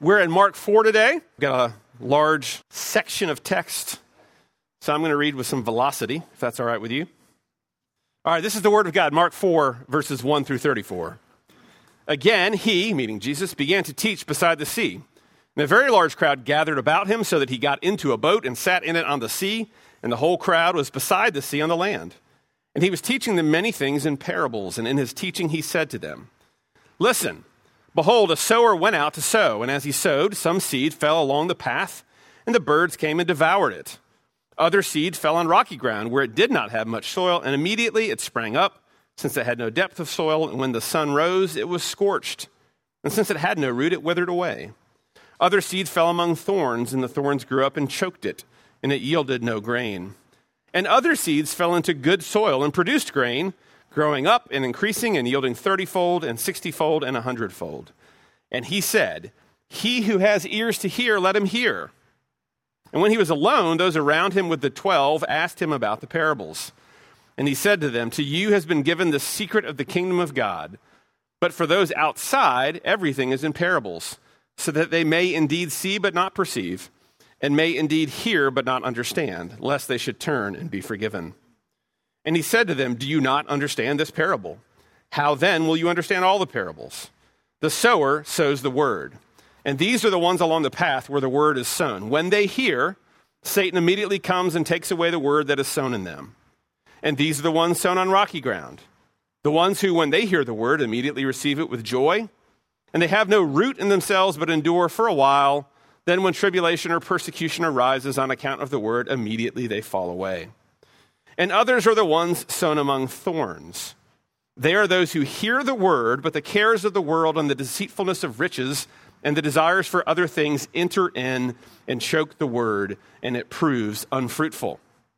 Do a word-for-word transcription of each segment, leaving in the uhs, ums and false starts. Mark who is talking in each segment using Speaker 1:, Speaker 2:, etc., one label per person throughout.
Speaker 1: We're in Mark four today. We've got a large section of text, so I'm going to read with some velocity, if that's all right with you. All right, this is the word of God, Mark four, verses one through thirty-four. Again, he, meaning Jesus, began to teach beside the sea. And a very large crowd gathered about him so that he got into a boat and sat in it on the sea, and the whole crowd was beside the sea on the land. And he was teaching them many things in parables, and in his teaching he said to them, "Listen, behold, a sower went out to sow, and as he sowed, some seed fell along the path, and the birds came and devoured it. Other seed fell on rocky ground, where it did not have much soil, and immediately it sprang up, since it had no depth of soil, and when the sun rose, it was scorched. And since it had no root, it withered away. Other seed fell among thorns, and the thorns grew up and choked it, and it yielded no grain. And other seeds fell into good soil and produced grain, growing up and increasing and yielding thirty-fold and sixty-fold and a hundredfold. And he said, 'He who has ears to hear, let him hear.' And when he was alone, those around him with the twelve asked him about the parables. And he said to them, 'To you has been given the secret of the kingdom of God. But for those outside, everything is in parables, so that they may indeed see but not perceive, and may indeed hear but not understand, lest they should turn and be forgiven.' And he said to them, 'Do you not understand this parable? How then will you understand all the parables? The sower sows the word. And these are the ones along the path where the word is sown. When they hear, Satan immediately comes and takes away the word that is sown in them. And these are the ones sown on rocky ground, the ones who, when they hear the word, immediately receive it with joy. And they have no root in themselves, but endure for a while. Then when tribulation or persecution arises on account of the word, immediately they fall away. And others are the ones sown among thorns. They are those who hear the word, but the cares of the world and the deceitfulness of riches and the desires for other things enter in and choke the word, and it proves unfruitful.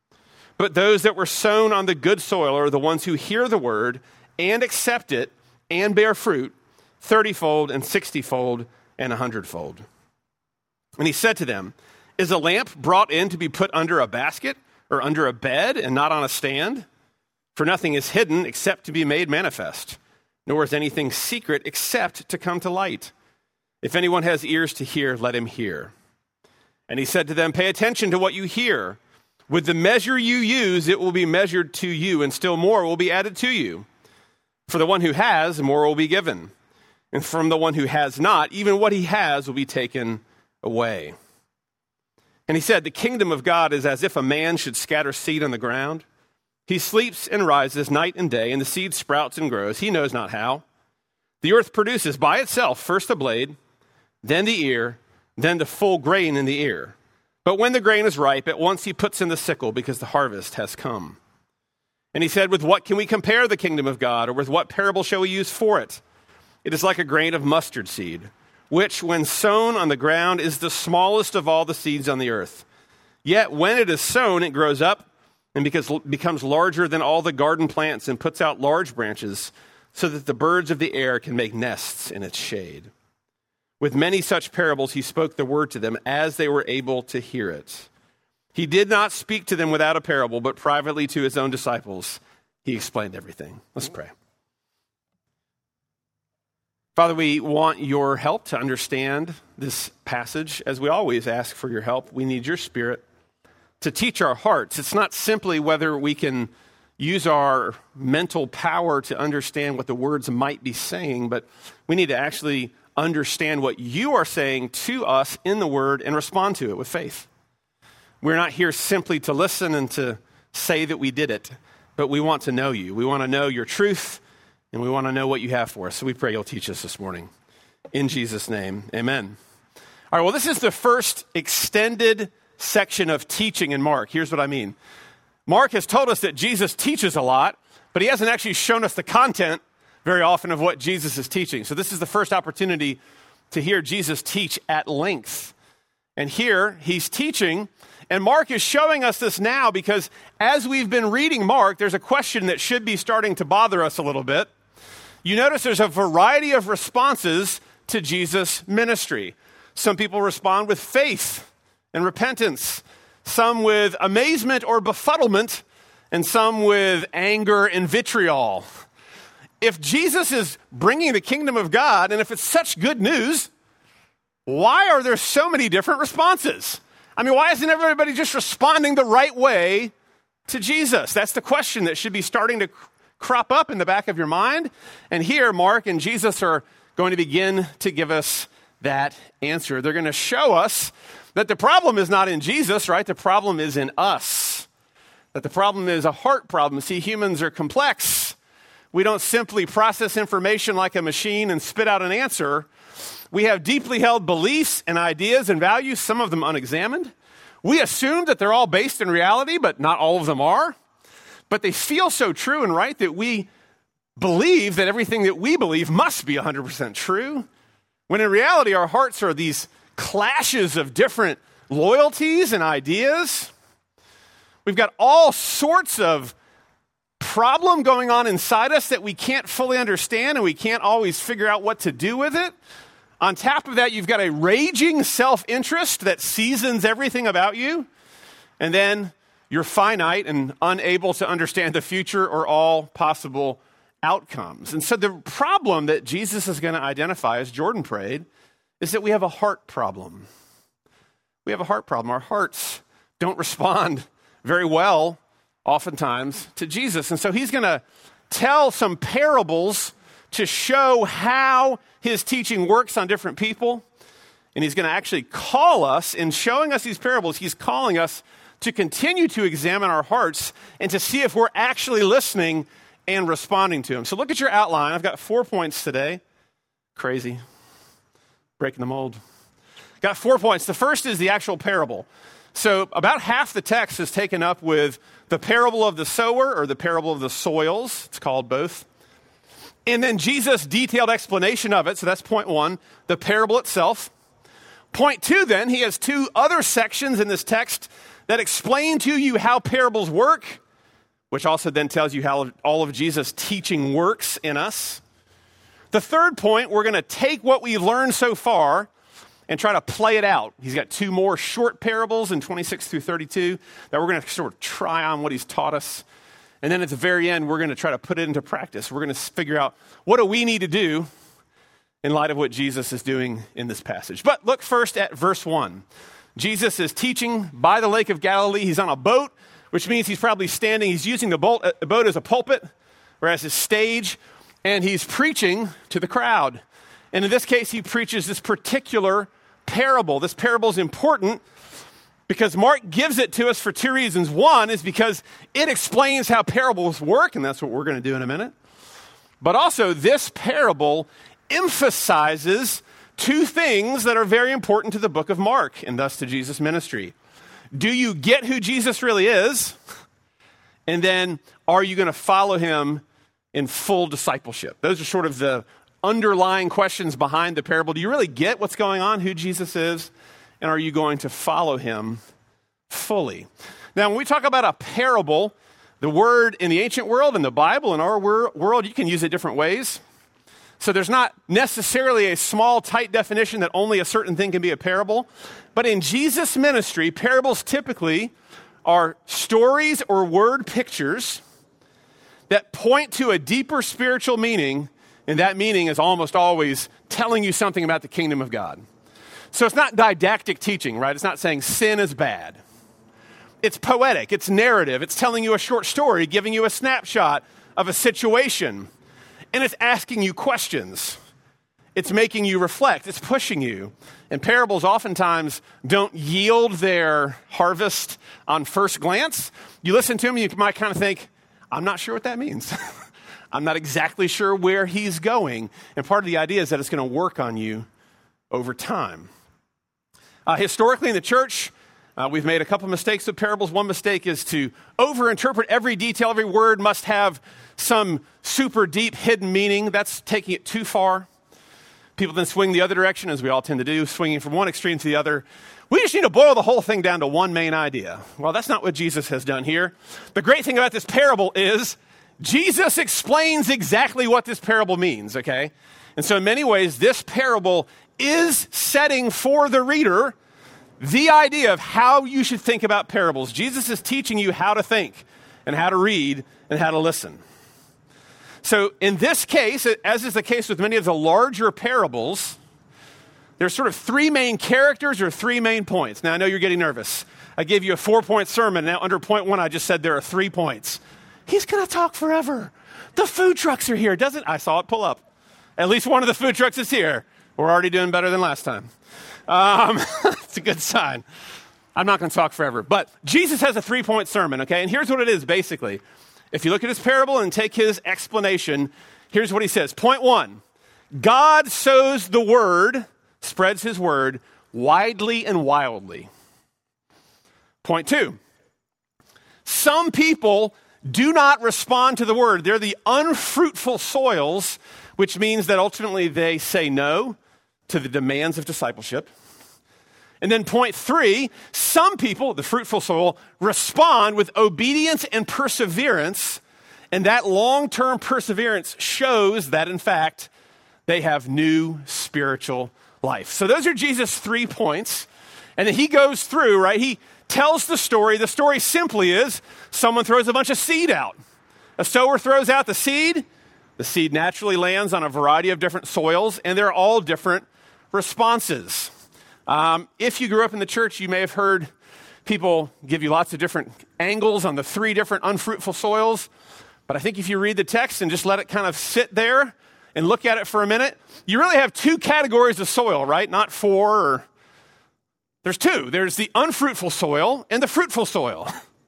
Speaker 1: But those that were sown on the good soil are the ones who hear the word and accept it and bear fruit, thirty-fold and sixty-fold and a hundredfold." And he said to them, "Is a lamp brought in to be put under a basket or under a bed and not on a stand? For nothing is hidden except to be made manifest, nor is anything secret except to come to light. If anyone has ears to hear, let him hear." And he said to them, "Pay attention to what you hear. With the measure you use, it will be measured to you, and still more will be added to you. For the one who has, more will be given. And from the one who has not, even what he has will be taken away." And he said, "The kingdom of God is as if a man should scatter seed on the ground. He sleeps and rises night and day, and the seed sprouts and grows. He knows not how. The earth produces by itself first the blade, then the ear, then the full grain in the ear. But when the grain is ripe, at once he puts in the sickle, because the harvest has come." And he said, "With what can we compare the kingdom of God, or with what parable shall we use for it? It is like a grain of mustard seed, which, when sown on the ground, is the smallest of all the seeds on the earth. Yet when it is sown, it grows up and because, becomes larger than all the garden plants and puts out large branches, so that the birds of the air can make nests in its shade." With many such parables he spoke the word to them as they were able to hear it. He did not speak to them without a parable, but privately to his own disciples he explained everything. Let's pray. Father, we want your help to understand this passage. As we always ask for your help, we need your Spirit to teach our hearts. It's not simply whether we can use our mental power to understand what the words might be saying, but we need to actually understand what you are saying to us in the word and respond to it with faith. We're not here simply to listen and to say that we did it, but we want to know you. We want to know your truth, and we want to know what you have for us. So we pray you'll teach us this morning. In Jesus' name, amen. All right, well, this is the first extended section of teaching in Mark. Here's what I mean. Mark has told us that Jesus teaches a lot, but he hasn't actually shown us the content very often of what Jesus is teaching. So this is the first opportunity to hear Jesus teach at length. And here he's teaching, and Mark is showing us this now because as we've been reading Mark, there's a question that should be starting to bother us a little bit. You notice there's a variety of responses to Jesus' ministry. Some people respond with faith and repentance, some with amazement or befuddlement, and some with anger and vitriol. If Jesus is bringing the kingdom of God, and if it's such good news, why are there so many different responses? I mean, why isn't everybody just responding the right way to Jesus? That's the question that should be starting to crop up in the back of your mind. And here, Mark and Jesus are going to begin to give us that answer. They're going to show us that the problem is not in Jesus, right? The problem is in us. That the problem is a heart problem. See, humans are complex. We don't simply process information like a machine and spit out an answer. We have deeply held beliefs and ideas and values, some of them unexamined. We assume that they're all based in reality, but not all of them are. But they feel so true and right that we believe that everything that we believe must be one hundred percent true, when in reality our hearts are these clashes of different loyalties and ideas. We've got all sorts of problem going on inside us that we can't fully understand, and we can't always figure out what to do with it. On top of that, you've got a raging self-interest that seasons everything about you. And then you're finite and unable to understand the future or all possible outcomes. And so the problem that Jesus is going to identify, as Jordan prayed, is that we have a heart problem. We have a heart problem. Our hearts don't respond very well, oftentimes, to Jesus. And so he's going to tell some parables to show how his teaching works on different people. And he's going to actually call us, in showing us these parables, he's calling us to continue to examine our hearts and to see if we're actually listening and responding to him. So look at your outline. I've got four points today. Crazy. Breaking the mold. Got four points. The first is the actual parable. So about half the text is taken up with the parable of the sower or the parable of the soils. It's called both. And then Jesus' detailed explanation of it. So that's point one, the parable itself. Point two, then, he has two other sections in this text that explain to you how parables work, which also then tells you how all of Jesus' teaching works in us. The third point, we're going to take what we've learned so far and try to play it out. He's got two more short parables in twenty-six through thirty-two that we're going to sort of try on what he's taught us. And then at the very end, we're going to try to put it into practice. We're going to figure out, what do we need to do in light of what Jesus is doing in this passage? But look first at verse one. Jesus is teaching by the Lake of Galilee. He's on a boat, which means he's probably standing. He's using the boat, the boat as a pulpit or as his stage, and he's preaching to the crowd. And in this case, he preaches this particular parable. This parable is important because Mark gives it to us for two reasons. One is because it explains how parables work, and that's what we're going to do in a minute. But also, this parable emphasizes two things that are very important to the book of Mark, and thus to Jesus' ministry. Do you get who Jesus really is? And then, are you going to follow him in full discipleship? Those are sort of the underlying questions behind the parable. Do you really get what's going on, who Jesus is? And are you going to follow him fully? Now, when we talk about a parable, the word in the ancient world, in the Bible, in our wor- world, you can use it different ways. So there's not necessarily a small, tight definition that only a certain thing can be a parable. But in Jesus' ministry, parables typically are stories or word pictures that point to a deeper spiritual meaning, and that meaning is almost always telling you something about the kingdom of God. So it's not didactic teaching, right? It's not saying sin is bad. It's poetic, it's narrative, it's telling you a short story, giving you a snapshot of a situation. And it's asking you questions. It's making you reflect. It's pushing you. And parables oftentimes don't yield their harvest on first glance. You listen to them, you might kind of think, I'm not sure what that means. I'm not exactly sure where he's going. And part of the idea is that it's going to work on you over time. Uh, historically in the church, uh, we've made a couple mistakes with parables. One mistake is to overinterpret every detail. Every word must have some super deep hidden meaning. That's taking it too far. People then swing the other direction, as we all tend to do, swinging from one extreme to the other. We just need to boil the whole thing down to one main idea. Well, that's not what Jesus has done here. The great thing about this parable is Jesus explains exactly what this parable means, okay? And so in many ways, this parable is setting for the reader the idea of how you should think about parables. Jesus is teaching you how to think and how to read and how to listen. So in this case, as is the case with many of the larger parables, there's sort of three main characters or three main points. Now, I know you're getting nervous. I gave you a four-point sermon. Now, under point one, I just said there are three points. He's going to talk forever. The food trucks are here, doesn't I saw it pull up. At least one of the food trucks is here. We're already doing better than last time. Um, it's a good sign. I'm not going to talk forever. But Jesus has a three-point sermon, okay? And here's what it is, basically. If you look at his parable and take his explanation, here's what he says. Point one, God sows the word, spreads his word, widely and wildly. Point two, some people do not respond to the word. They're the unfruitful soils, which means that ultimately they say no to the demands of discipleship. And then point three, some people, the fruitful soil, respond with obedience and perseverance, and that long-term perseverance shows that, in fact, they have new spiritual life. So those are Jesus' three points, and then he goes through, right? He tells the story. The story simply is someone throws a bunch of seed out. A sower throws out the seed. The seed naturally lands on a variety of different soils, and they're all different responses. Um, if you grew up in the church, you may have heard people give you lots of different angles on the three different unfruitful soils. But I think if you read the text and just let it kind of sit there and look at it for a minute, you really have two categories of soil, right? Not four. Or, there's two. There's the unfruitful soil and the fruitful soil.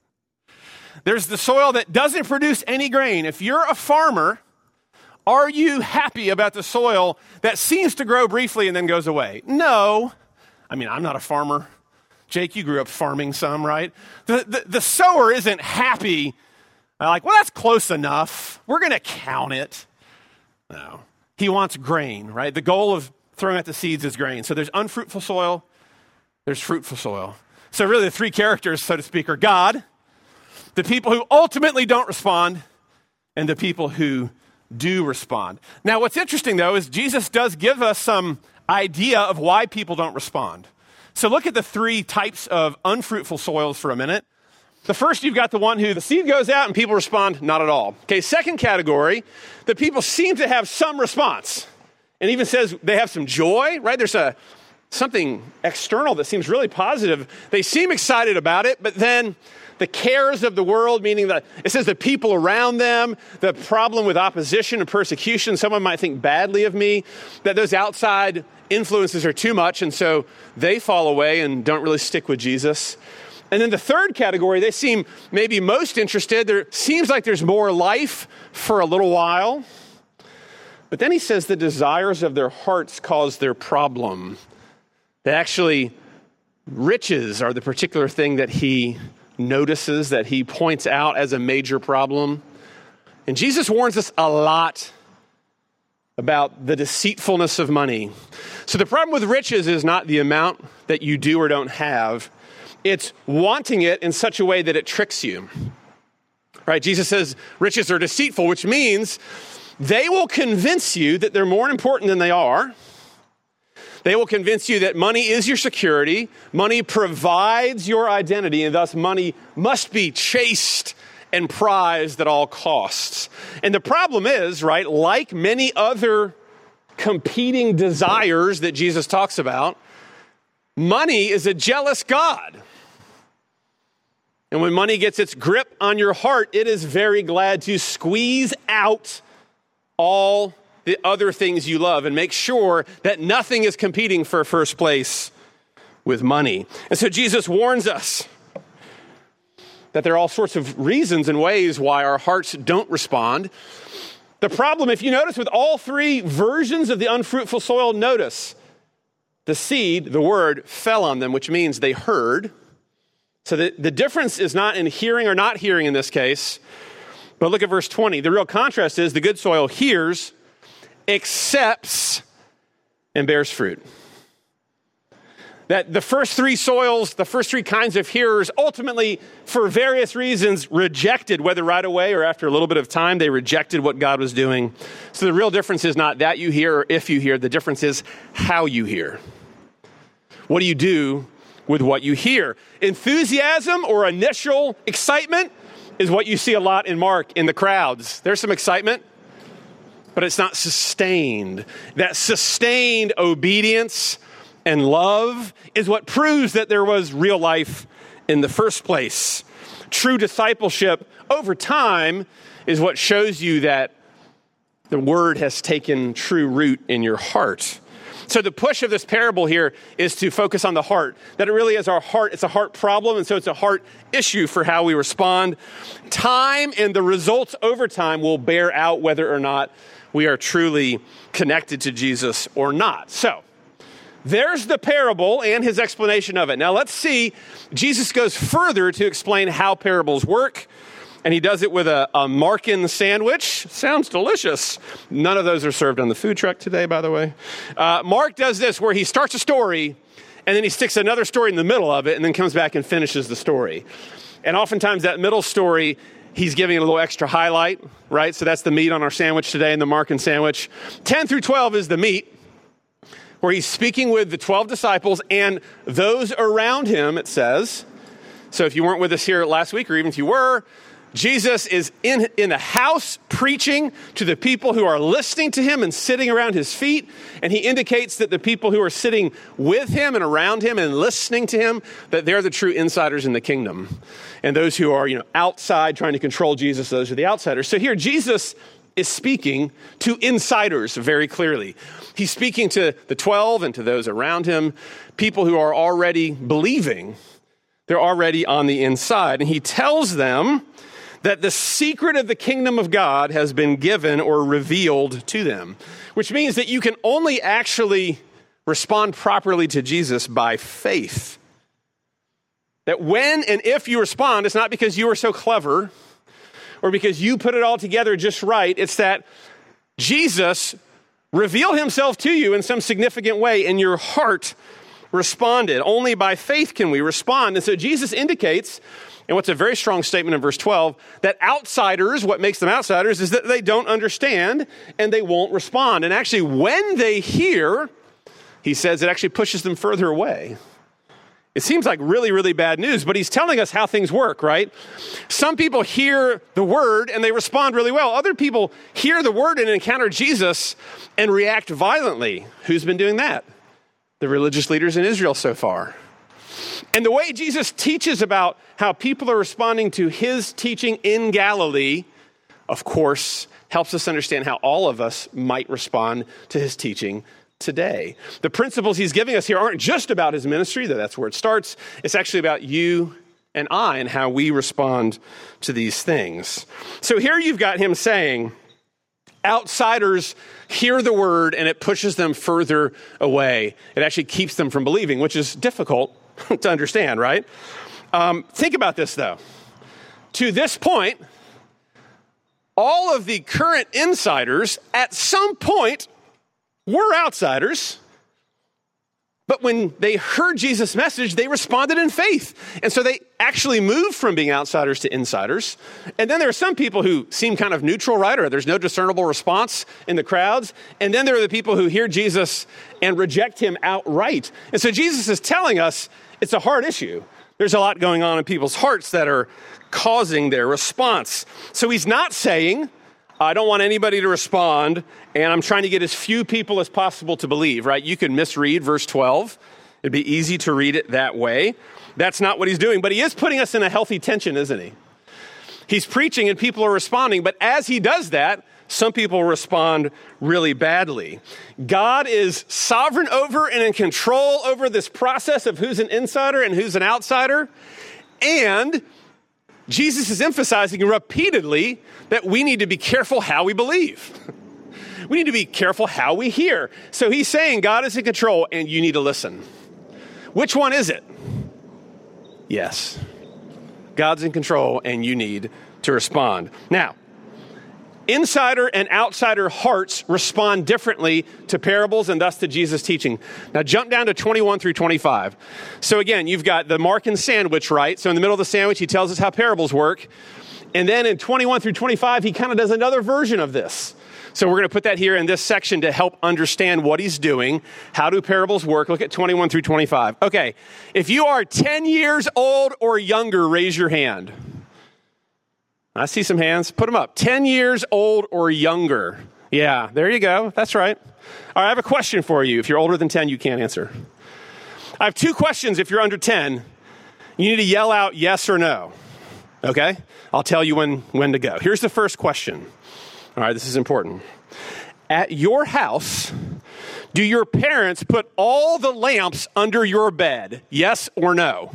Speaker 1: There's the soil that doesn't produce any grain. If you're a farmer, are you happy about the soil that seems to grow briefly and then goes away? No. I mean, I'm not a farmer. Jake, you grew up farming some, right? The, the, the sower isn't happy. Like, well, that's close enough. We're going to count it. No. He wants grain, right? The goal of throwing out the seeds is grain. So there's unfruitful soil. There's fruitful soil. So really the three characters, so to speak, are God, the people who ultimately don't respond, and the people who do respond. Now, what's interesting, though, is Jesus does give us some idea of why people don't respond. So look at the three types of unfruitful soils for a minute. The first, you've got the one who the seed goes out and people respond not at all. Okay, second category, the people seem to have some response. And even says they have some joy, right? There's a something external that seems really positive. They seem excited about it, but then the cares of the world, meaning that it says the people around them, the problem with opposition and persecution, someone might think badly of me, that those outside influences are too much, and so they fall away and don't really stick with Jesus. And then the third category, they seem maybe most interested. There seems like there's more life for a little while. But then he says the desires of their hearts cause their problem. That actually riches are the particular thing that he notices, that he points out as a major problem. And Jesus warns us a lot about the deceitfulness of money. So the problem with riches is not the amount that you do or don't have. It's wanting it in such a way that it tricks you. Right? Jesus says riches are deceitful, which means they will convince you that they're more important than they are. They will convince you that money is your security, money provides your identity, and thus money must be chased and prized at all costs. And the problem is, right, like many other competing desires that Jesus talks about, money is a jealous God. And when money gets its grip on your heart, it is very glad to squeeze out all the other things you love and make sure that nothing is competing for first place with money. And so Jesus warns us that there are all sorts of reasons and ways why our hearts don't respond. The problem, if you notice with all three versions of the unfruitful soil, notice the seed, the word, fell on them, which means they heard. So the, the difference is not in hearing or not hearing in this case. But look at verse twenty. The real contrast is the good soil hears, accepts, and bears fruit. That the first three soils, the first three kinds of hearers, ultimately, for various reasons, rejected, whether right away or after a little bit of time, they rejected what God was doing. So the real difference is not that you hear or if you hear. The difference is how you hear. What do you do with what you hear? Enthusiasm or initial excitement is what you see a lot in Mark in the crowds. There's some excitement, but it's not sustained. That sustained obedience, and love is what proves that there was real life in the first place. True discipleship over time is what shows you that the word has taken true root in your heart. So the push of this parable here is to focus on the heart, that it really is our heart. It's a heart problem, and so it's a heart issue for how we respond. Time and the results over time will bear out whether or not we are truly connected to Jesus or not. So there's the parable and his explanation of it. Now let's see, Jesus goes further to explain how parables work. And he does it with a, a Markin sandwich. Sounds delicious. None of those are served on the food truck today, by the way. Uh, Mark does this where he starts a story, and then he sticks another story in the middle of it, and then comes back and finishes the story. And oftentimes that middle story, he's giving it a little extra highlight, right? So that's the meat on our sandwich today in the Markin sandwich. ten through twelve is the meat, where he's speaking with the twelve disciples and those around him, it says. So if you weren't with us here last week, or even if you were, Jesus is in, in the house preaching to the people who are listening to him and sitting around his feet. And he indicates that the people who are sitting with him and around him and listening to him, that they're the true insiders in the kingdom. And those who are, you know, outside trying to control Jesus, those are the outsiders. So here Jesus is speaking to insiders very clearly. He's speaking to the twelve and to those around him, people who are already believing. They're already on the inside. And he tells them that the secret of the kingdom of God has been given or revealed to them, which means that you can only actually respond properly to Jesus by faith. That when and if you respond, it's not because you are so clever or because you put it all together just right. It's that Jesus revealed himself to you in some significant way and your heart responded. Only by faith can we respond. And so Jesus indicates, and what's a very strong statement in verse twelve, that outsiders, what makes them outsiders is that they don't understand and they won't respond. And actually, when they hear, he says it actually pushes them further away. It seems like really, really bad news, but he's telling us how things work, right? Some people hear the word and they respond really well. Other people hear the word and encounter Jesus and react violently. Who's been doing that? The religious leaders in Israel so far. And the way Jesus teaches about how people are responding to his teaching in Galilee, of course, helps us understand how all of us might respond to his teaching today. The principles he's giving us here aren't just about his ministry, though that's where it starts. It's actually about you and I and how we respond to these things. So here you've got him saying, outsiders hear the word and it pushes them further away. It actually keeps them from believing, which is difficult to understand, right? Um, think about this, though. To this point, all of the current insiders at some point were outsiders, but when they heard Jesus' message, they responded in faith. And so they actually moved from being outsiders to insiders. And then there are some people who seem kind of neutral, right? Or there's no discernible response in the crowds. And then there are the people who hear Jesus and reject him outright. And so Jesus is telling us it's a hard issue. There's a lot going on in people's hearts that are causing their response. So he's not saying, I don't want anybody to respond, and I'm trying to get as few people as possible to believe, right? You could misread verse twelve. It'd be easy to read it that way. That's not what he's doing, but he is putting us in a healthy tension, isn't he? He's preaching and people are responding, but as he does that, some people respond really badly. God is sovereign over and in control over this process of who's an insider and who's an outsider, and Jesus is emphasizing repeatedly that we need to be careful how we believe. We need to be careful how we hear. So he's saying God is in control and you need to listen. Which one is it? Yes. God's in control and you need to respond. Now, insider and outsider hearts respond differently to parables and thus to Jesus' teaching. Now jump down to twenty-one through twenty-five. So again, you've got the Markin sandwich, right? So in the middle of the sandwich, he tells us how parables work. And then in twenty-one through twenty-five, he kind of does another version of this. So we're going to put that here in this section to help understand what he's doing. How do parables work? Look at twenty-one through twenty-five. Okay, if you are ten years old or younger, raise your hand. I see some hands. Put them up. ten years old or younger. Yeah, there you go. That's right. All right, I have a question for you. If you're older than ten, you can't answer. I have two questions if you're under ten. You need to yell out yes or no, okay? I'll tell you when, when to go. Here's the first question. All right, this is important. At your house, do your parents put all the lamps under your bed? Yes or no?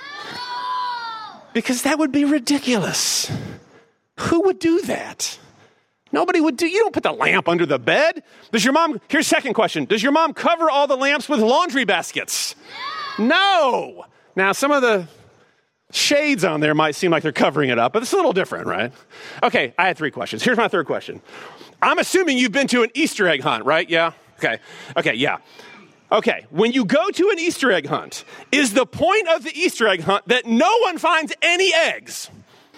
Speaker 1: No! Because that would be ridiculous. Who would do that? Nobody would do, you don't put the lamp under the bed. Does your mom, here's second question. Does your mom cover all the lamps with laundry baskets? No! No! Now, some of the shades on there might seem like they're covering it up, but it's a little different, right? Okay, I had three questions. Here's my third question. I'm assuming you've been to an Easter egg hunt, right? Yeah? Okay. Okay, yeah. Okay, when you go to an Easter egg hunt, is the point of the Easter egg hunt that no one finds any eggs?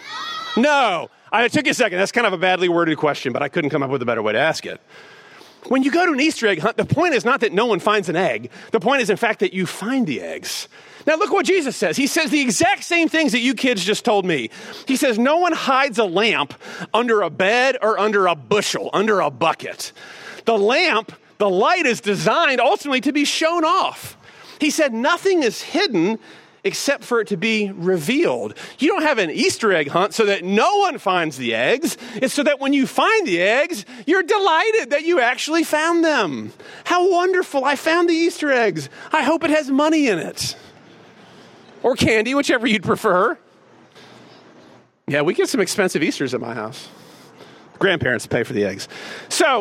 Speaker 1: No. I, it took you a second. That's kind of a badly worded question, but I couldn't come up with a better way to ask it. When you go to an Easter egg hunt, the point is not that no one finds an egg. The point is, in fact, that you find the eggs. Now, look what Jesus says. He says the exact same things that you kids just told me. He says, no one hides a lamp under a bed or under a bushel, under a bucket. The lamp, the light is designed ultimately to be shown off. He said nothing is hidden except for it to be revealed. You don't have an Easter egg hunt so that no one finds the eggs. It's so that when you find the eggs, you're delighted that you actually found them. How wonderful. I found the Easter eggs. I hope it has money in it. Or candy, whichever you'd prefer. Yeah, we get some expensive Easters at my house. Grandparents pay for the eggs. So,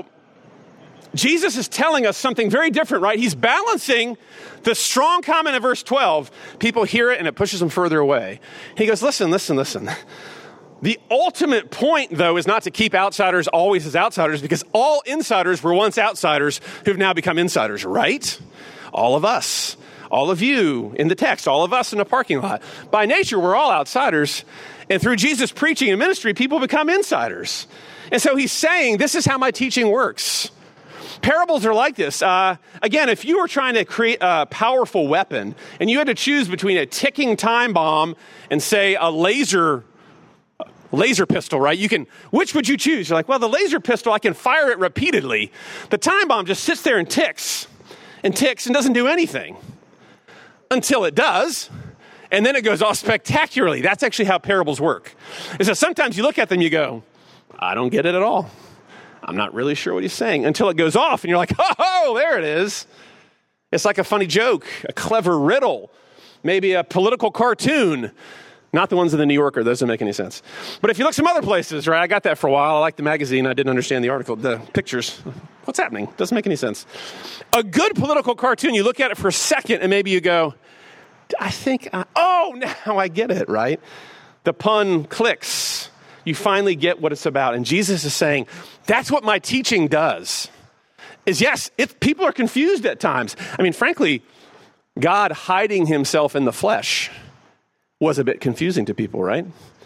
Speaker 1: Jesus is telling us something very different, right? He's balancing the strong comment of verse twelve. People hear it and it pushes them further away. He goes, listen, listen, listen. The ultimate point, though, is not to keep outsiders always as outsiders, because all insiders were once outsiders who've now become insiders, right? All of us. All of you in the text, all of us in the parking lot. By nature, we're all outsiders. And through Jesus' preaching and ministry, people become insiders. And so he's saying, this is how my teaching works. Parables are like this. Uh, again, if you were trying to create a powerful weapon and you had to choose between a ticking time bomb and, say, a laser laser pistol, right? You can, which would you choose? You're like, well, the laser pistol, I can fire it repeatedly. The time bomb just sits there and ticks and ticks and doesn't do anything. Until it does, and then it goes off spectacularly. That's actually how parables work. And so sometimes you look at them, you go, I don't get it at all. I'm not really sure what he's saying. Until it goes off, and you're like, oh, there it is. It's like a funny joke, a clever riddle, maybe a political cartoon. Not the ones in the New Yorker. Those don't make any sense. But if you look some other places, right, I got that for a while. I liked the magazine. I didn't understand the article, the pictures. What's happening? Doesn't make any sense. A good political cartoon, you look at it for a second and maybe you go, I think, I, oh, now I get it, right? The pun clicks. You finally get what it's about. And Jesus is saying, that's what my teaching does. Is yes, it, people are confused at times. I mean, frankly, God hiding himself in the flesh was a bit confusing to people, right?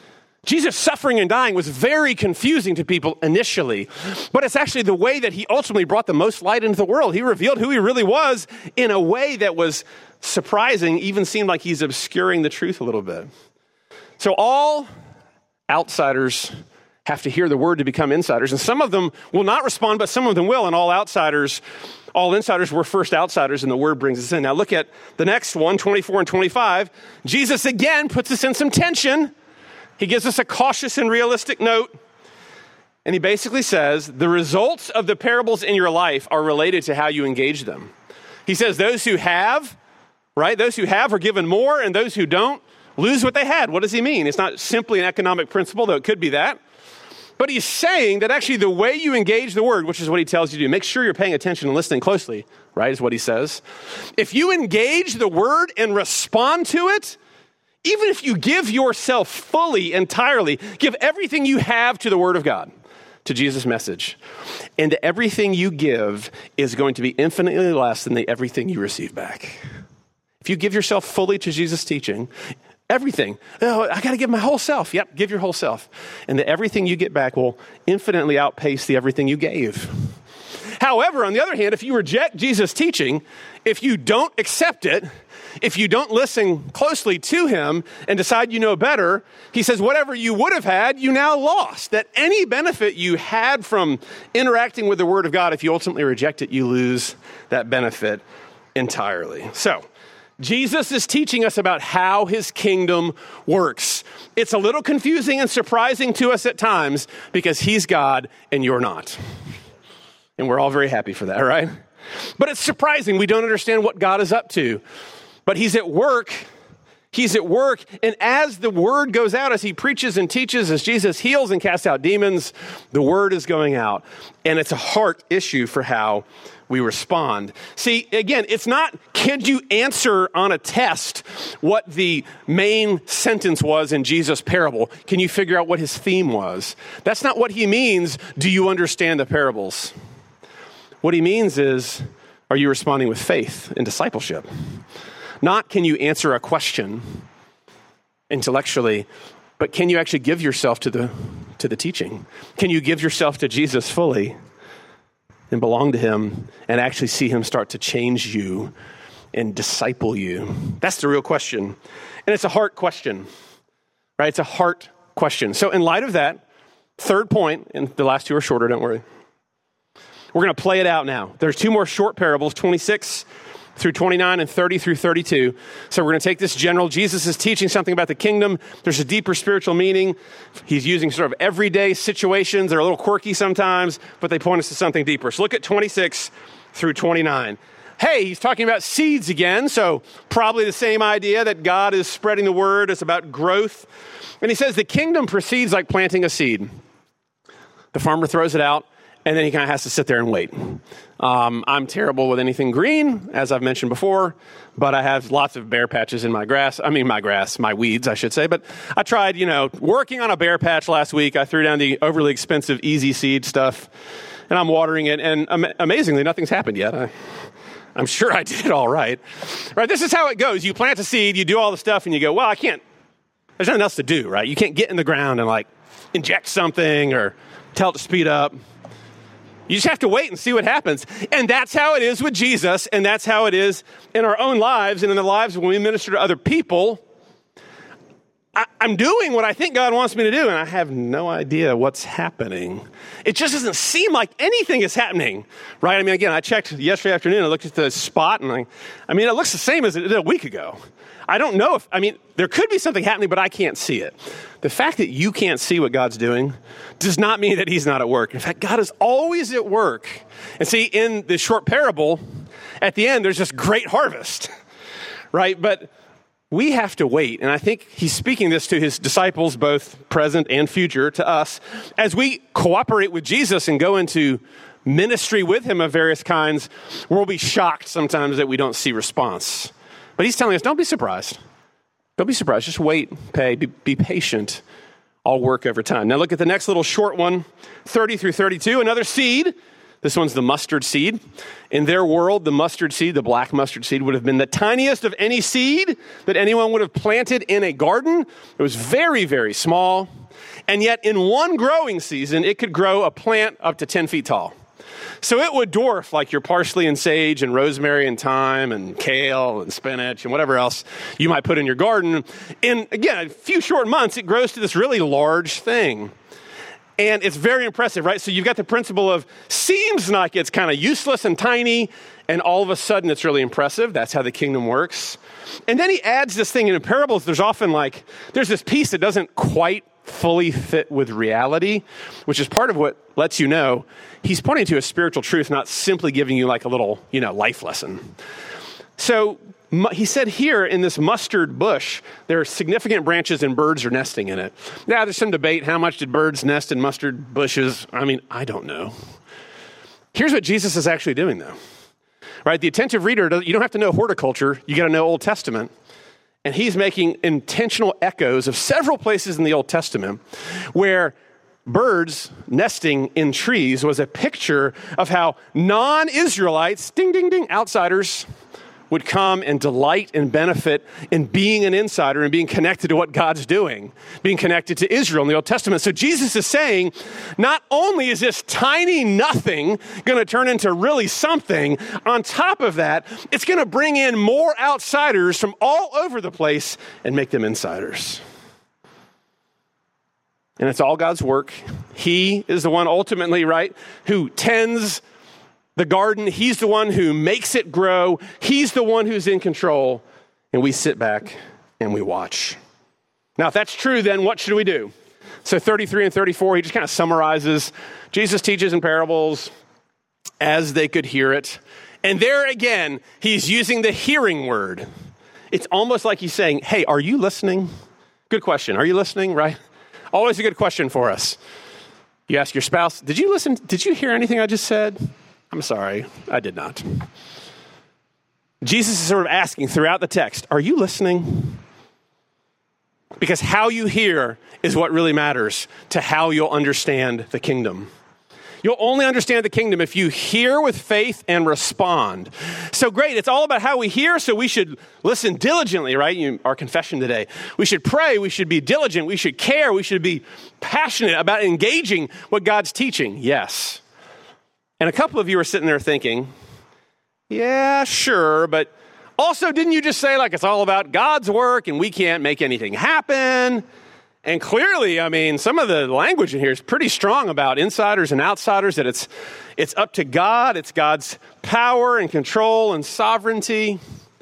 Speaker 1: Jesus suffering and dying was very confusing to people initially, but it's actually the way that he ultimately brought the most light into the world. He revealed who he really was in a way that was surprising, even seemed like he's obscuring the truth a little bit. So all outsiders have to hear the word to become insiders, and some of them will not respond, but some of them will, and all outsiders, all insiders were first outsiders, and the word brings us in. Now look at the next one, twenty-four and twenty-five. Jesus again puts us in some tension. He gives us a cautious and realistic note. And he basically says, the results of the parables in your life are related to how you engage them. He says, those who have, right, those who have are given more, and those who don't lose what they had. What does he mean? It's not simply an economic principle, though it could be that. But he's saying that actually the way you engage the word, which is what he tells you to do, make sure you're paying attention and listening closely, right, is what he says. If you engage the word and respond to it, even if you give yourself fully, entirely, give everything you have to the word of God, to Jesus' message, and everything you give is going to be infinitely less than the everything you receive back. If you give yourself fully to Jesus' teaching, everything, oh, I got to give my whole self. Yep, give your whole self. And the everything you get back will infinitely outpace the everything you gave. However, on the other hand, if you reject Jesus' teaching, if you don't accept it, if you don't listen closely to him and decide you know better, he says, whatever you would have had, you now lost. That any benefit you had from interacting with the word of God, if you ultimately reject it, you lose that benefit entirely. So, Jesus is teaching us about how his kingdom works. It's a little confusing and surprising to us at times because he's God and you're not. And we're all very happy for that, right? But it's surprising. We don't understand what God is up to. But he's at work. He's at work. And as the word goes out, as he preaches and teaches, as Jesus heals and casts out demons, the word is going out. And it's a heart issue for how we respond. See, again, it's not, can you answer on a test what the main sentence was in Jesus' parable? Can you figure out what his theme was? That's not what he means, do you understand the parables? What he means is, are you responding with faith and discipleship? Not can you answer a question intellectually, but can you actually give yourself to the to the teaching? Can you give yourself to Jesus fully and belong to him and actually see him start to change you and disciple you? That's the real question. And it's a heart question, right? It's a heart question. So in light of that, third point, and the last two are shorter, don't worry. We're going to play it out now. There's two more short parables, twenty-six through twenty-nine and thirty through thirty-two. So we're going to take this general. Jesus is teaching something about the kingdom. There's a deeper spiritual meaning. He's using sort of everyday situations. They're a little quirky sometimes, but they point us to something deeper. So look at twenty-six through twenty-nine. Hey, he's talking about seeds again. So probably the same idea that God is spreading the word. It's about growth. And he says the kingdom proceeds like planting a seed. The farmer throws it out, and then he kind of has to sit there and wait. Um, I'm terrible with anything green, as I've mentioned before, but I have lots of bare patches in my grass. I mean, my grass, my weeds, I should say. But I tried, you know, working on a bare patch last week. I threw down the overly expensive Easy Seed stuff, and I'm watering it. And am- amazingly, nothing's happened yet. I, I'm sure I did it all right. Right? This is how it goes. You plant a seed, you do all the stuff, and you go, well, I can't, there's nothing else to do, right? You can't get in the ground and like inject something or tell it to speed up. You just have to wait and see what happens. And that's how it is with Jesus, and that's how it is in our own lives and in the lives when we minister to other people. I, I'm doing what I think God wants me to do, and I have no idea what's happening. It just doesn't seem like anything is happening, right? I mean, again, I checked yesterday afternoon. I looked at the spot, and I, I mean, it looks the same as it did a week ago. I don't know if, I mean, there could be something happening, but I can't see it. The fact that you can't see what God's doing does not mean that he's not at work. In fact, God is always at work. And see, in the short parable, at the end, there's this great harvest, right? But we have to wait. And I think he's speaking this to his disciples, both present and future, to us. As we cooperate with Jesus and go into ministry with him of various kinds, we'll be shocked sometimes that we don't see response. But he's telling us, don't be surprised. Don't be surprised. Just wait, pay, be, be patient. I'll work over time. Now look at the next little short one, thirty through thirty-two. Another seed. This one's the mustard seed. In their world, the mustard seed, the black mustard seed, would have been the tiniest of any seed that anyone would have planted in a garden. It was very, very small. And yet in one growing season, it could grow a plant up to ten feet tall. So it would dwarf like your parsley and sage and rosemary and thyme and kale and spinach and whatever else you might put in your garden. In, again, a few short months, it grows to this really large thing. And it's very impressive, right? So you've got the principle of seems like it's kind of useless and tiny, and all of a sudden it's really impressive. That's how the kingdom works. And then he adds this thing in parables. There's often like, there's this piece that doesn't quite fully fit with reality, which is part of what lets you know he's pointing to a spiritual truth, not simply giving you like a little, you know, life lesson. So mu- he said here in this mustard bush, there are significant branches and birds are nesting in it. Now there's some debate. How much did birds nest in mustard bushes? I mean, I don't know. Here's what Jesus is actually doing though, right? The attentive reader, you don't have to know horticulture. You got to know Old Testament. And he's making intentional echoes of several places in the Old Testament where birds nesting in trees was a picture of how non-Israelites, ding, ding, ding, outsiders, would come and delight and benefit in being an insider and being connected to what God's doing, being connected to Israel in the Old Testament. So Jesus is saying, not only is this tiny nothing going to turn into really something, on top of that, it's going to bring in more outsiders from all over the place and make them insiders. And it's all God's work. He is the one ultimately, right, who tends the garden. He's the one who makes it grow. He's the one who's in control. and we sit back and we watch. Now, if that's true, then what should we do? So thirty-three and thirty-four, he just kind of summarizes. Jesus teaches in parables as they could hear it. And there again, he's using the hearing word. It's almost like he's saying, hey, are you listening? Good question. Are you listening, right? Always a good question for us. You ask your spouse, did you listen? Did you hear anything I just said? I'm sorry, I did not. Jesus is sort of asking throughout the text, are you listening? Because how you hear is what really matters to how you'll understand the kingdom. You'll only understand the kingdom if you hear with faith and respond. So great, it's all about how we hear, so we should listen diligently, right? You, our confession today. We should pray, we should be diligent, we should care, we should be passionate about engaging what God's teaching. Yes. And a couple of you are sitting there thinking, yeah, sure, but also didn't you just say like it's all about God's work and we can't make anything happen? And clearly, I mean, some of the language in here is pretty strong about insiders and outsiders, that it's it's up to God, it's God's power and control and sovereignty.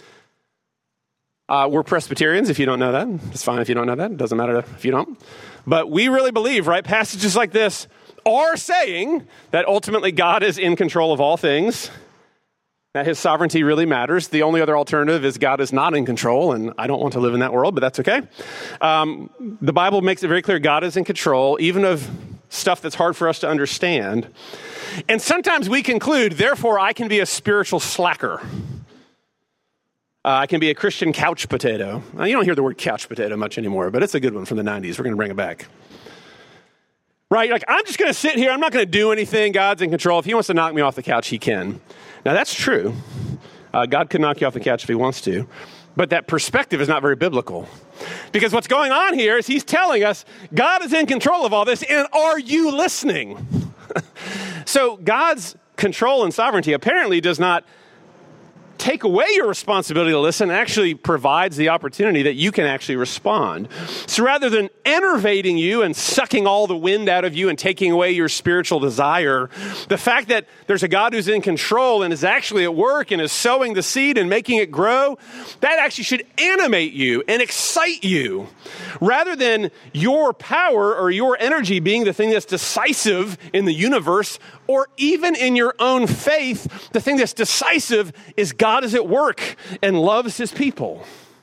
Speaker 1: Uh, we're Presbyterians, if you don't know that. It's fine if you don't know that. It doesn't matter if you don't. But we really believe, right, passages like this are saying that ultimately God is in control of all things, that his sovereignty really matters. The only other alternative is God is not in control, and I don't want to live in that world, but that's okay. Um, the Bible makes it very clear God is in control, even of stuff that's hard for us to understand. And sometimes we conclude, therefore, I can be a spiritual slacker. Uh, I can be a Christian couch potato. Now, you don't hear the word couch potato much anymore, but it's a good one from the nineties. We're going to bring it back. Right? Like, I'm just going to sit here. I'm not going to do anything. God's in control. If he wants to knock me off the couch, he can. Now, that's true. Uh, God could knock you off the couch if he wants to. But that perspective is not very biblical. Because what's going on here is he's telling us God is in control of all this, and are you listening? So God's control and sovereignty apparently does not take away your responsibility to listen, actually provides the opportunity that you can actually respond. So rather than enervating you and sucking all the wind out of you and taking away your spiritual desire, the fact that there's a God who's in control and is actually at work and is sowing the seed and making it grow, that actually should animate you and excite you. Rather than your power or your energy being the thing that's decisive in the universe, or even in your own faith, the thing that's decisive is God is at work and loves his people.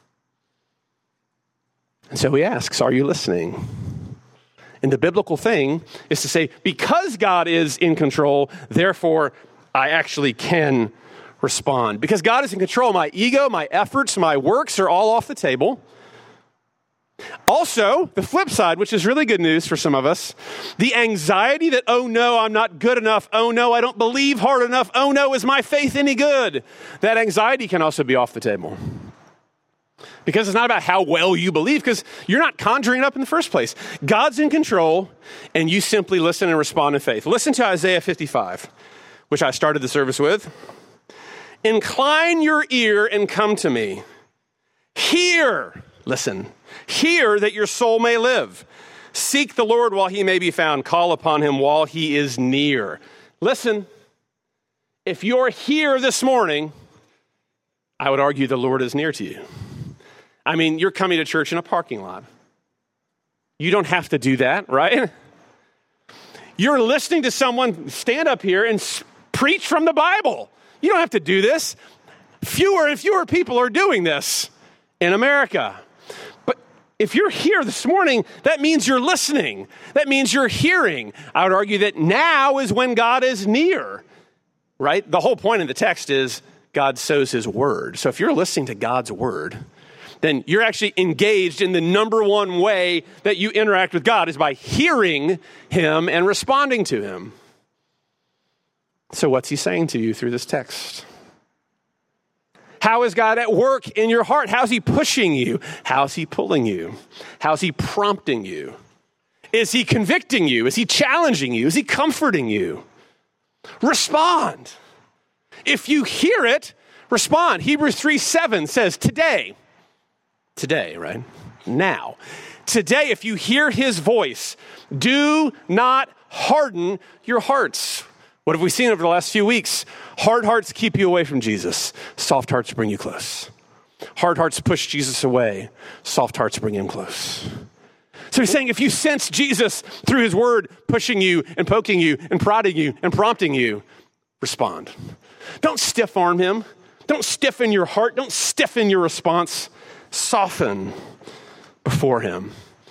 Speaker 1: And so he asks, are you listening? And the biblical thing is to say, because God is in control, therefore I actually can respond. Because God is in control, my ego, my efforts, my works are all off the table. Also, the flip side, which is really good news for some of us, the anxiety that, oh no, I'm not good enough. Oh no, I don't believe hard enough. Oh no, is my faith any good? That anxiety can also be off the table. Because it's not about how well you believe, because you're not conjuring it up in the first place. God's in control, and you simply listen and respond in faith. Listen to Isaiah fifty-five, which I started the service with. Incline your ear and come to me. Hear, listen. Hear that your soul may live. Seek the Lord while he may be found. Call upon him while he is near. Listen, if you're here this morning, I would argue the Lord is near to you. I mean, you're coming to church in a parking lot. You don't have to do that, right? You're listening to someone stand up here and preach from the Bible. You don't have to do this. Fewer and fewer people are doing this in America. If you're here this morning, that means you're listening. That means you're hearing. I would argue that now is when God is near, right? The whole point of the text is God sows his word. So if you're listening to God's word, then you're actually engaged in the number one way that you interact with God is by hearing him and responding to him. So what's he saying to you through this text? How is God at work in your heart? How's he pushing you? How's he pulling you? How's he prompting you? Is he convicting you? Is he challenging you? Is he comforting you? Respond. If you hear it, respond. Hebrews three seven says today, today, right? Now, today, if you hear his voice, do not harden your hearts. What have we seen over the last few weeks? Hard hearts keep you away from Jesus. Soft hearts bring you close. Hard hearts push Jesus away. Soft hearts bring him close. So he's saying if you sense Jesus through his word pushing you and poking you and prodding you and prompting you, respond. Don't stiff arm him. Don't stiffen your heart. Don't stiffen your response. Soften before him.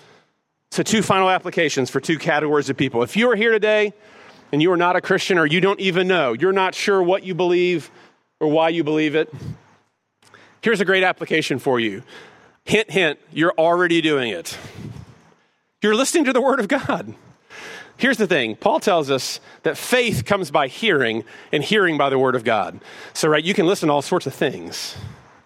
Speaker 1: So two final applications for two categories of people. If you are here today and you are not a Christian or you don't even know, you're not sure what you believe or why you believe it, here's a great application for you. Hint, hint, you're already doing it. You're listening to the word of God. Here's the thing. Paul tells us that faith comes by hearing and hearing by the word of God. So, right, you can listen to all sorts of things.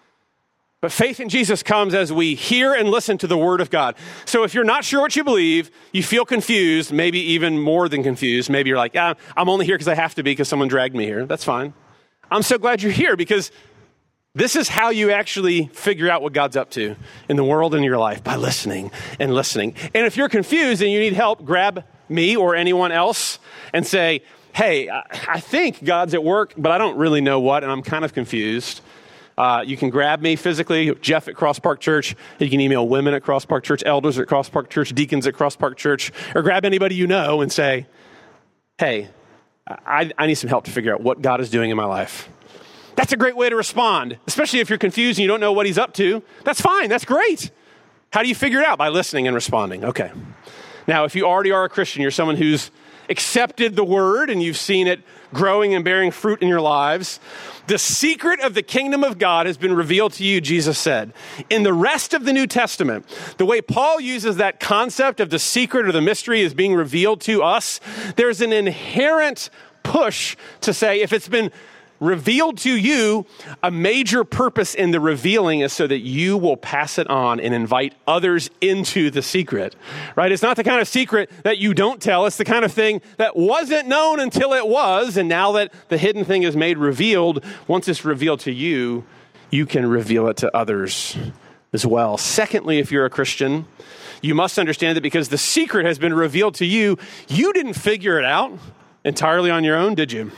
Speaker 1: But faith in Jesus comes as we hear and listen to the word of God. So if you're not sure what you believe, you feel confused, maybe even more than confused. Maybe you're like, ah, I'm only here because I have to be because someone dragged me here. That's fine. I'm so glad you're here because this is how you actually figure out what God's up to in the world and in your life, by listening and listening. And if you're confused and you need help, grab me or anyone else and say, hey, I think God's at work, but I don't really know what, and I'm kind of confused. Uh, you can grab me physically, Jeff at Cross Park Church. You can email women at Cross Park Church, elders at Cross Park Church, deacons at Cross Park Church, or grab anybody you know and say, hey, I, I need some help to figure out what God is doing in my life. That's a great way to respond, especially if you're confused and you don't know what he's up to. That's fine. That's great. How do you figure it out? By listening and responding. Okay. Now, if you already are a Christian, you're someone who's accepted the word and you've seen it growing and bearing fruit in your lives, the secret of the kingdom of God has been revealed to you, Jesus said. In the rest of the New Testament, the way Paul uses that concept of the secret or the mystery is being revealed to us, there's an inherent push to say, if it's been revealed to you, a major purpose in the revealing is so that you will pass it on and invite others into the secret, right? It's not the kind of secret that you don't tell. It's the kind of thing that wasn't known until it was. And now that the hidden thing is made revealed, once it's revealed to you, you can reveal it to others as well. Secondly, if you're a Christian, you must understand that because the secret has been revealed to you, you didn't figure it out entirely on your own, did you?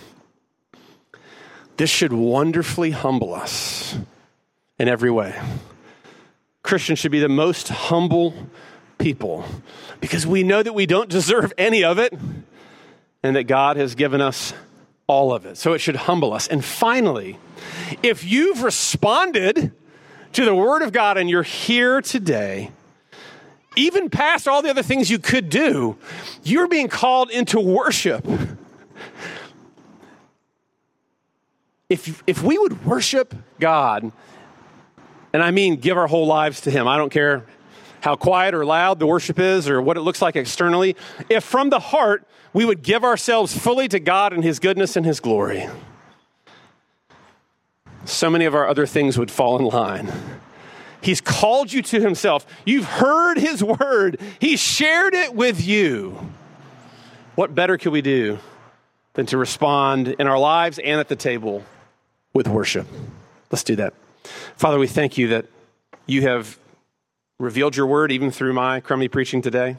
Speaker 1: This should wonderfully humble us in every way. Christians should be the most humble people because we know that we don't deserve any of it and that God has given us all of it. So it should humble us. And finally, if you've responded to the word of God and you're here today, even past all the other things you could do, you're being called into worship. If, if we would worship God, and I mean give our whole lives to him, I don't care how quiet or loud the worship is or what it looks like externally, if from the heart we would give ourselves fully to God and his goodness and his glory, so many of our other things would fall in line. He's called you to himself. You've heard his word. He shared it with you. What better could we do than to respond in our lives and at the table with worship? Let's do that. Father, we thank you that you have revealed your word even through my crummy preaching today.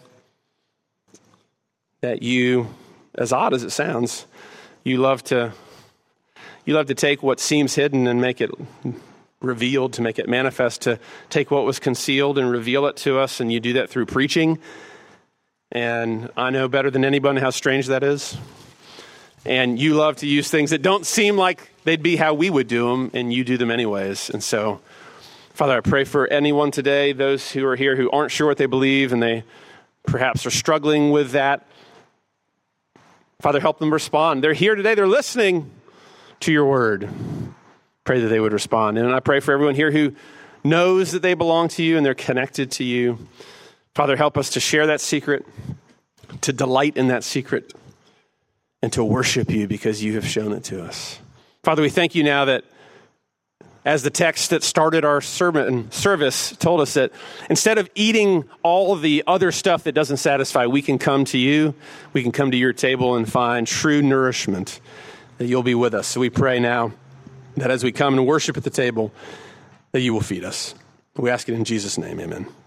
Speaker 1: That you, as odd as it sounds, you love to you love to take what seems hidden and make it revealed, to make it manifest, to take what was concealed and reveal it to us, and you do that through preaching. And I know better than anyone how strange that is. And you love to use things that don't seem like they'd be how we would do them, and you do them anyways. And so, Father, I pray for anyone today, those who are here who aren't sure what they believe, and they perhaps are struggling with that. Father, help them respond. They're here today. They're listening to your word. Pray that they would respond. And I pray for everyone here who knows that they belong to you and they're connected to you. Father, help us to share that secret, to delight in that secret, and to worship you because you have shown it to us. Father, we thank you now that as the text that started our sermon service told us, that instead of eating all of the other stuff that doesn't satisfy, we can come to you, we can come to your table and find true nourishment, that you'll be with us. So we pray now that as we come and worship at the table, that you will feed us. We ask it in Jesus' name, amen.